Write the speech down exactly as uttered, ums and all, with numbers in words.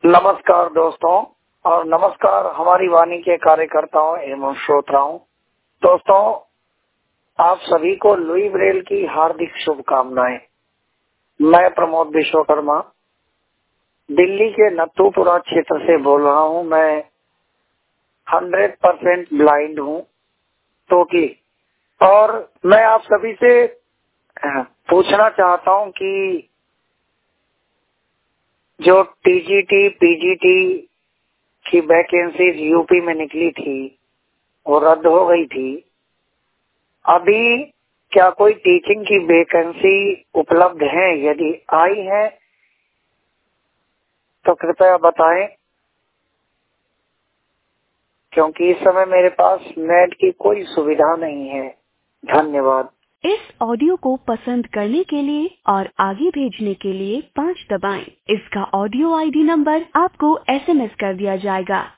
नमस्कार दोस्तों और नमस्कार हमारी वाणी के कार्यकर्ताओं एवं श्रोताओं। दोस्तों, आप सभी को लुई ब्रेल की हार्दिक शुभकामनाएं। मैं प्रमोद विश्वकर्मा दिल्ली के नत्थूपुरा क्षेत्र से बोल रहा हूं। मैं हंड्रेड परसेंट ब्लाइंड हूं तो की और मैं आप सभी से पूछना चाहता हूं कि जो टीजीटी पीजीटी की वैकेंसीज यूपी में निकली थी वो रद्द हो गई थी। अभी क्या कोई टीचिंग की वैकेंसी उपलब्ध है? यदि आई है तो कृपया बताएं, क्योंकि इस समय मेरे पास नेट की कोई सुविधा नहीं है। धन्यवाद। इस ऑडियो को पसंद करने के लिए और आगे भेजने के लिए पाँच दबाएं। इसका ऑडियो आईडी नंबर आपको एसएमएस कर दिया जाएगा।